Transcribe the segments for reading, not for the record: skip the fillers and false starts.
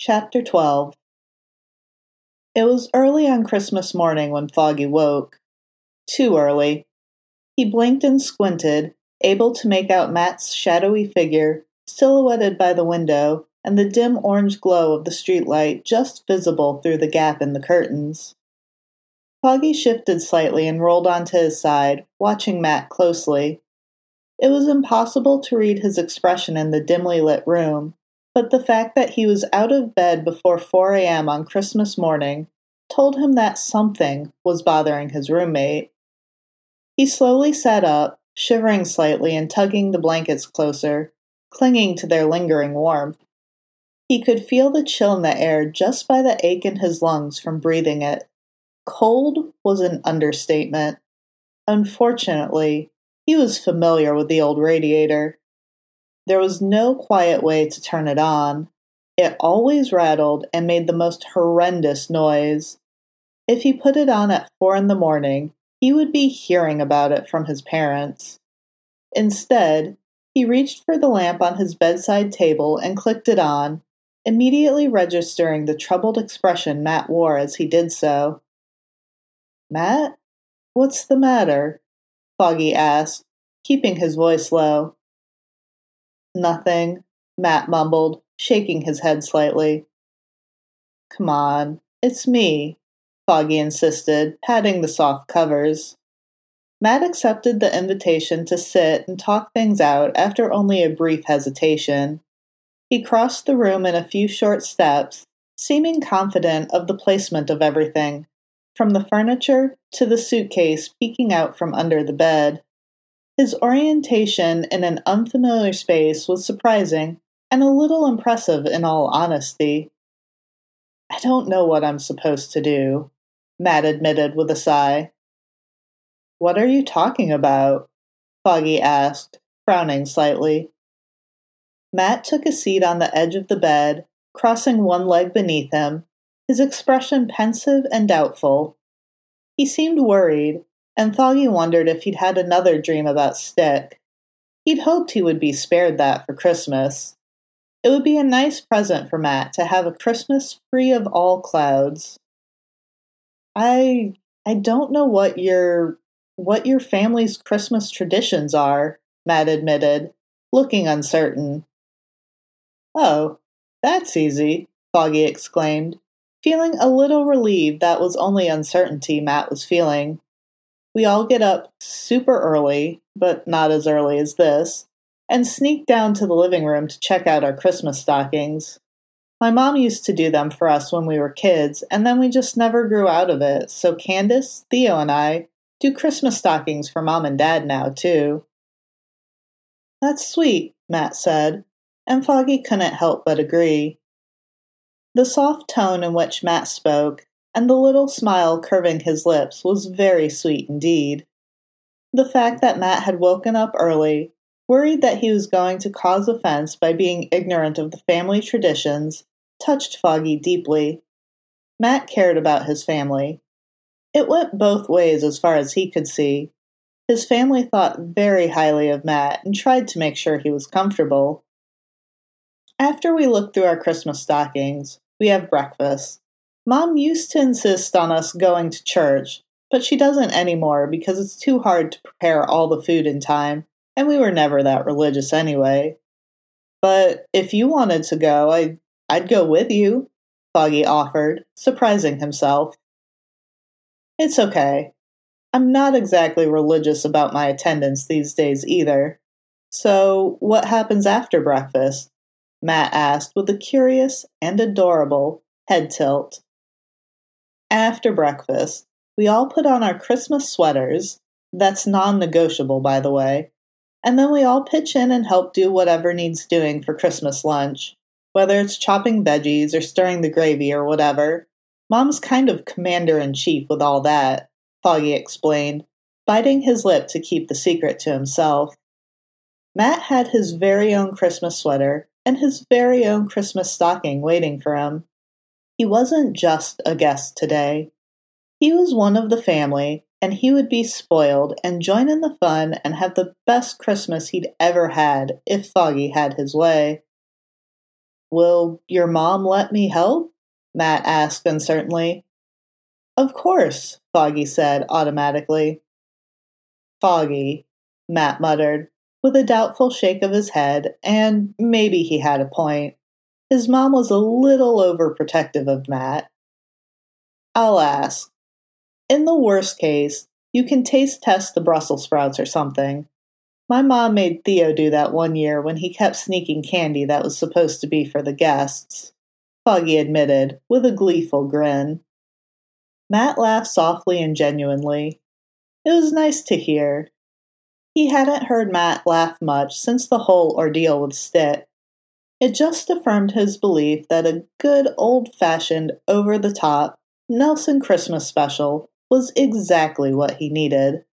Chapter 12. It was early on Christmas morning when Foggy woke. Too early. He blinked and squinted, able to make out Matt's shadowy figure, silhouetted by the window, and the dim orange glow of the streetlight just visible through the gap in the curtains. Foggy shifted slightly and rolled onto his side, watching Matt closely. It was impossible to read his expression in the dimly lit room, but the fact that he was out of bed before 4 a.m. on Christmas morning told him that something was bothering his roommate. He slowly sat up, shivering slightly and tugging the blankets closer, clinging to their lingering warmth. He could feel the chill in the air just by the ache in his lungs from breathing it. Cold was an understatement. Unfortunately, he was familiar with the old radiator. There was no quiet way to turn it on. It always rattled and made the most horrendous noise. If he put it on at 4 a.m, he would be hearing about it from his parents. Instead, he reached for the lamp on his bedside table and clicked it on, immediately registering the troubled expression Matt wore as he did so. "Matt? What's the matter?" Foggy asked, keeping his voice low. "Nothing," Matt mumbled, shaking his head slightly. "Come on, it's me," Foggy insisted, patting the soft covers. Matt accepted the invitation to sit and talk things out after only a brief hesitation. He crossed the room in a few short steps, seeming confident of the placement of everything, from the furniture to the suitcase peeking out from under the bed. His orientation in an unfamiliar space was surprising and a little impressive in all honesty. "I don't know what I'm supposed to do," Matt admitted with a sigh. "What are you talking about?" Foggy asked, frowning slightly. Matt took a seat on the edge of the bed, crossing one leg beneath him, his expression pensive and doubtful. He seemed worried, and Foggy wondered if he'd had another dream about Stick. He'd hoped he would be spared that for Christmas. It would be a nice present for Matt to have a Christmas free of all clouds. I don't know what your family's Christmas traditions are," Matt admitted, looking uncertain. "Oh, that's easy," Foggy exclaimed, feeling a little relieved that was only uncertainty Matt was feeling. "We all get up super early, but not as early as this, and sneak down to the living room to check out our Christmas stockings. My mom used to do them for us when we were kids, and then we just never grew out of it, so Candace, Theo, and I do Christmas stockings for Mom and Dad now, too." "That's sweet," Matt said, and Foggy couldn't help but agree. The soft tone in which Matt spoke, and the little smile curving his lips, was very sweet indeed. The fact that Matt had woken up early, worried that he was going to cause offense by being ignorant of the family traditions, touched Foggy deeply. Matt cared about his family. It went both ways as far as he could see. His family thought very highly of Matt and tried to make sure he was comfortable. After we look through our Christmas stockings, we have breakfast. Mom used to insist on us going to church, but she doesn't anymore because it's too hard to prepare all the food in time, and we were never that religious anyway. "But if you wanted to go, I'd go with you," Foggy offered, surprising himself. "It's okay. I'm not exactly religious about my attendance these days either. So, what happens after breakfast?" Matt asked with a curious and adorable head tilt. "After breakfast, we all put on our Christmas sweaters, that's non-negotiable by the way, and then we all pitch in and help do whatever needs doing for Christmas lunch, whether it's chopping veggies or stirring the gravy or whatever. Mom's kind of commander-in-chief with all that," Foggy explained, biting his lip to keep the secret to himself. Matt had his very own Christmas sweater and his very own Christmas stocking waiting for him. He wasn't just a guest today. He was one of the family, and he would be spoiled and join in the fun and have the best Christmas he'd ever had if Foggy had his way. Will your mom let me help? Matt asked uncertainly. Of course, Foggy said automatically. Foggy, Matt muttered, with a doubtful shake of his head, and maybe he had a point. His mom was a little overprotective of Matt. I'll ask. In the worst case, you can taste test the Brussels sprouts or something. My mom made Theo do that one year when he kept sneaking candy that was supposed to be for the guests, Foggy admitted, with a gleeful grin. Matt laughed softly and genuinely. It was nice to hear. He hadn't heard Matt laugh much since the whole ordeal with Stitt. It just affirmed his belief that a good old-fashioned, over-the-top Nelson Christmas special was exactly what he needed.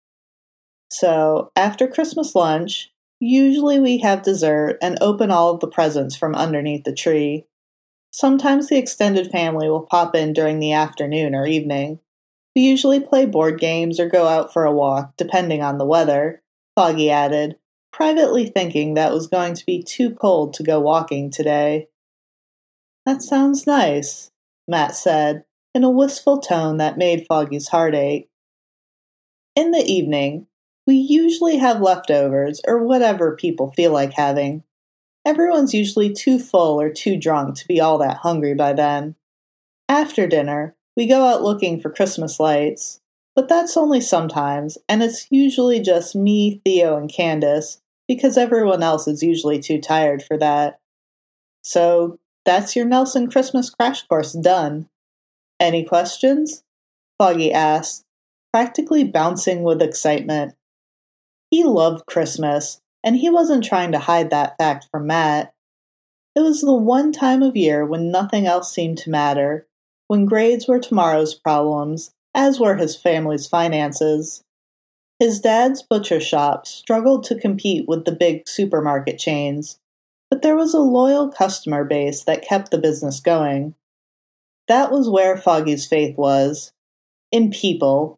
So, after Christmas lunch, usually we have dessert and open all of the presents from underneath the tree. Sometimes the extended family will pop in during the afternoon or evening. We usually play board games or go out for a walk, depending on the weather, Foggy added, privately thinking that it was going to be too cold to go walking today. That sounds nice, Matt said, in a wistful tone that made Foggy's heart ache. In the evening, we usually have leftovers or whatever people feel like having. Everyone's usually too full or too drunk to be all that hungry by then. After dinner, we go out looking for Christmas lights, but that's only sometimes, and it's usually just me, Theo, and Candace, because everyone else is usually too tired for that. So, that's your Nelson Christmas crash course done. Any questions? Foggy asked, practically bouncing with excitement. He loved Christmas, and he wasn't trying to hide that fact from Matt. It was the one time of year when nothing else seemed to matter, when grades were tomorrow's problems, as were his family's finances. His dad's butcher shop struggled to compete with the big supermarket chains, but there was a loyal customer base that kept the business going. That was where Foggy's faith was, in people.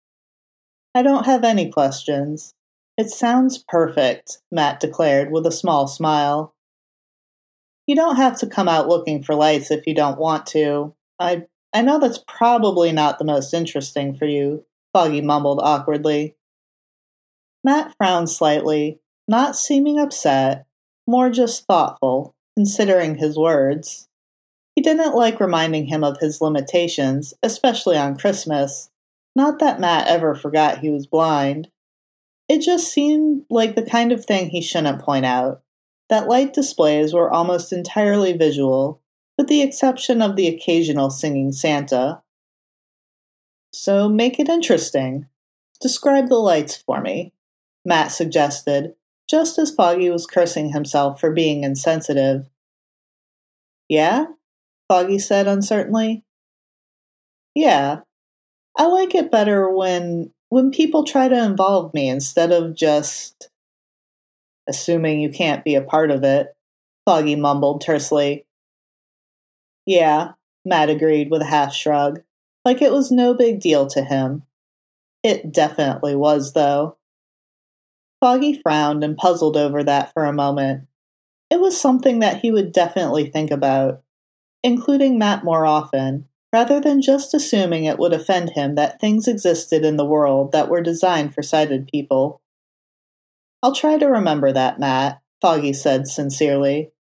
I don't have any questions. It sounds perfect, Matt declared with a small smile. You don't have to come out looking for lights if you don't want to. I know that's probably not the most interesting for you, Foggy mumbled awkwardly. Matt frowned slightly, not seeming upset, more just thoughtful, considering his words. He didn't like reminding him of his limitations, especially on Christmas. Not that Matt ever forgot he was blind. It just seemed like the kind of thing he shouldn't point out, that light displays were almost entirely visual, with the exception of the occasional singing Santa. So make it interesting. Describe the lights for me, Matt suggested, just as Foggy was cursing himself for being insensitive. Yeah? Foggy said uncertainly. Yeah. I like it better when people try to involve me instead of just assuming you can't be a part of it, Foggy mumbled tersely. Yeah, Matt agreed with a half shrug, like it was no big deal to him. It definitely was, though. Foggy frowned and puzzled over that for a moment. It was something that he would definitely think about, including Matt more often, rather than just assuming it would offend him that things existed in the world that were designed for sighted people. I'll try to remember that, Matt, Foggy said sincerely.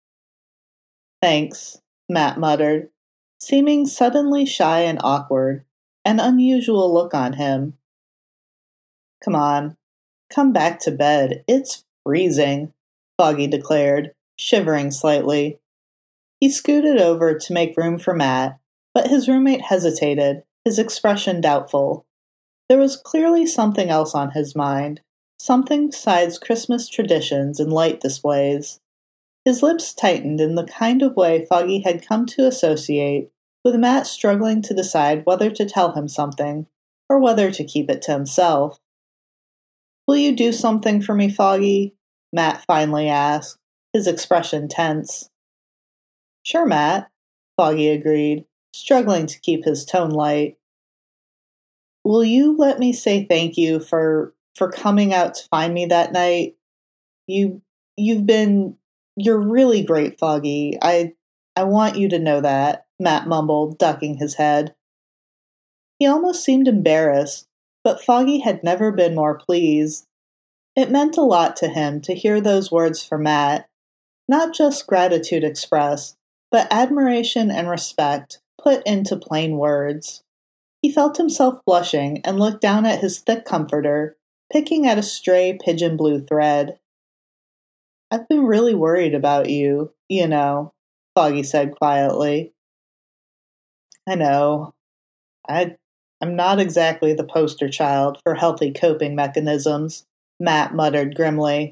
Thanks, Matt muttered, seeming suddenly shy and awkward, an unusual look on him. Come on, come back to bed. It's freezing, Foggy declared, shivering slightly. He scooted over to make room for Matt, but his roommate hesitated, his expression doubtful. There was clearly something else on his mind, something besides Christmas traditions and light displays. His lips tightened in the kind of way Foggy had come to associate with Matt struggling to decide whether to tell him something, or whether to keep it to himself. Will you do something for me, Foggy? Matt finally asked, his expression tense. Sure, Matt, Foggy agreed, struggling to keep his tone light. Will you let me say thank you for coming out to find me that night? You've been You're really great, Foggy. I want you to know that, Matt mumbled, ducking his head. He almost seemed embarrassed, but Foggy had never been more pleased. It meant a lot to him to hear those words from Matt, not just gratitude expressed, but admiration and respect put into plain words. He felt himself blushing and looked down at his thick comforter, picking at a stray pigeon blue thread. I've been really worried about you, Foggy said quietly. I know. I'm not exactly the poster child for healthy coping mechanisms, Matt muttered grimly.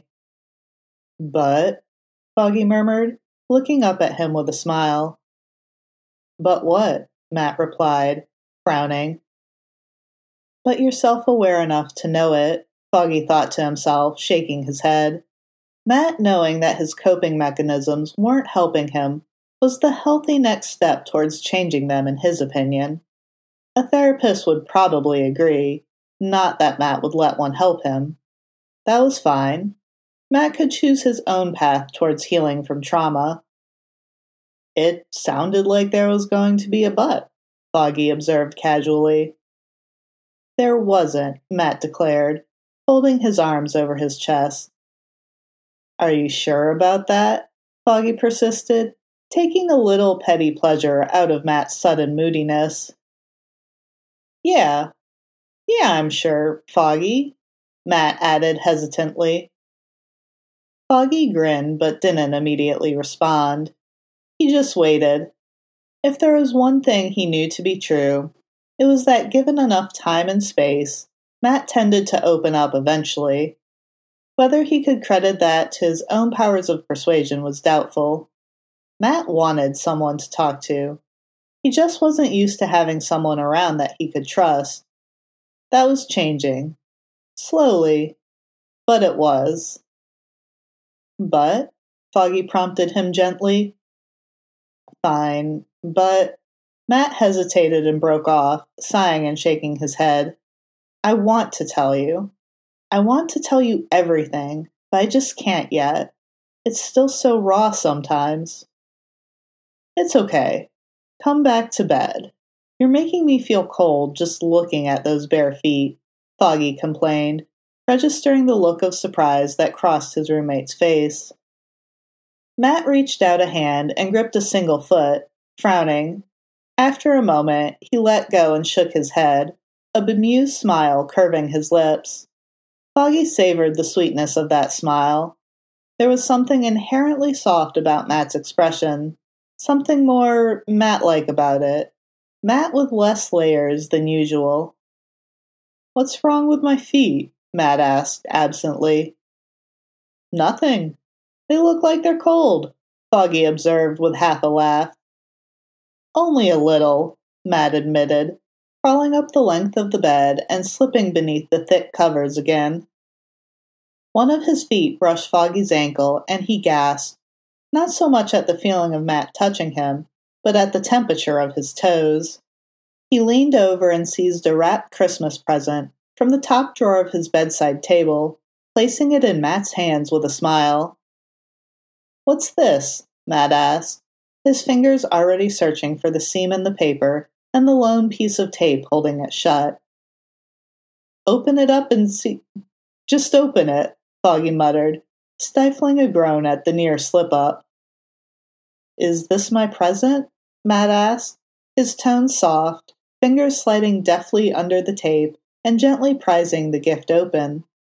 But, Foggy murmured, looking up at him with a smile. But what? Matt replied, frowning. But you're self-aware enough to know it, Foggy thought to himself, shaking his head. Matt, knowing that his coping mechanisms weren't helping him, was the healthy next step towards changing them in his opinion. A therapist would probably agree, not that Matt would let one help him. That was fine. Matt could choose his own path towards healing from trauma. It sounded like there was going to be a but, Foggy observed casually. There wasn't, Matt declared, folding his arms over his chest. Are you sure about that? Foggy persisted, taking a little petty pleasure out of Matt's sudden moodiness. Yeah, I'm sure, Foggy, Matt added hesitantly. Foggy grinned but didn't immediately respond. He just waited. If there was one thing he knew to be true, it was that given enough time and space, Matt tended to open up eventually. Whether he could credit that to his own powers of persuasion was doubtful. Matt wanted someone to talk to. He just wasn't used to having someone around that he could trust. That was changing. Slowly. But it was. But? Foggy prompted him gently. Fine, but... Matt hesitated and broke off, sighing and shaking his head. I want to tell you. I want to tell you everything, but I just can't yet. It's still so raw sometimes. It's okay. Come back to bed. You're making me feel cold just looking at those bare feet, Foggy complained, registering the look of surprise that crossed his roommate's face. Matt reached out a hand and gripped a single foot, frowning. After a moment, he let go and shook his head, a bemused smile curving his lips. Foggy savored the sweetness of that smile. There was something inherently soft about Matt's expression, something more Matt-like about it. Matt with less layers than usual. What's wrong with my feet? Matt asked absently. Nothing. They look like they're cold, Foggy observed with half a laugh. Only a little, Matt admitted, crawling up the length of the bed and slipping beneath the thick covers again. One of his feet brushed Foggy's ankle, and he gasped, not so much at the feeling of Matt touching him, but at the temperature of his toes. He leaned over and seized a wrapped Christmas present from the top drawer of his bedside table, placing it in Matt's hands with a smile. What's this? Matt asked, his fingers already searching for the seam in the paper and the lone piece of tape holding it shut. Open it up and see. Just open it, Foggy muttered, stifling a groan at the near slip-up. Is this my present? Matt asked, his tone soft, fingers sliding deftly under the tape and gently prizing the gift open.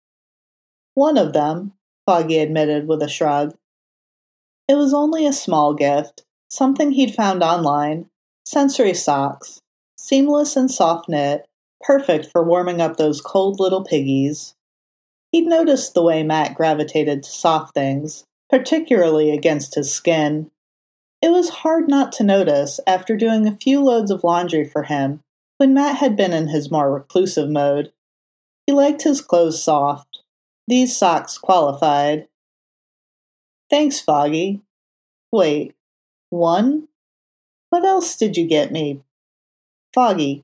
One of them, Foggy admitted with a shrug. It was only a small gift, something he'd found online, sensory socks, seamless and soft knit, perfect for warming up those cold little piggies. He'd noticed the way Matt gravitated to soft things, particularly against his skin. It was hard not to notice after doing a few loads of laundry for him when Matt had been in his more reclusive mode. He liked his clothes soft. These socks qualified. Thanks, Foggy. Wait, one? What else did you get me? Foggy,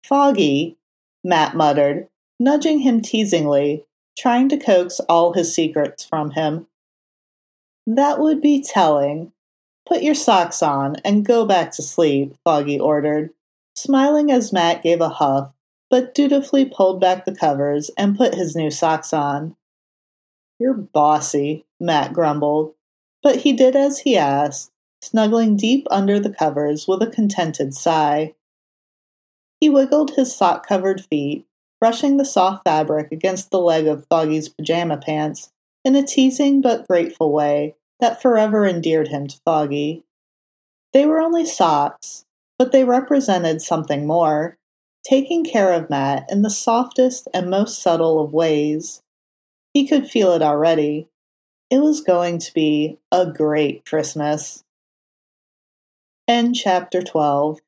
Matt muttered, nudging him teasingly, trying to coax all his secrets from him. That would be telling. Put your socks on and go back to sleep, Foggy ordered, smiling as Matt gave a huff, but dutifully pulled back the covers and put his new socks on. You're bossy, Matt grumbled, but he did as he asked, snuggling deep under the covers with a contented sigh. He wiggled his sock-covered feet, brushing the soft fabric against the leg of Foggy's pajama pants in a teasing but grateful way that forever endeared him to Foggy. They were only socks, but they represented something more, taking care of Matt in the softest and most subtle of ways. He could feel it already. It was going to be a great Christmas. End chapter 12.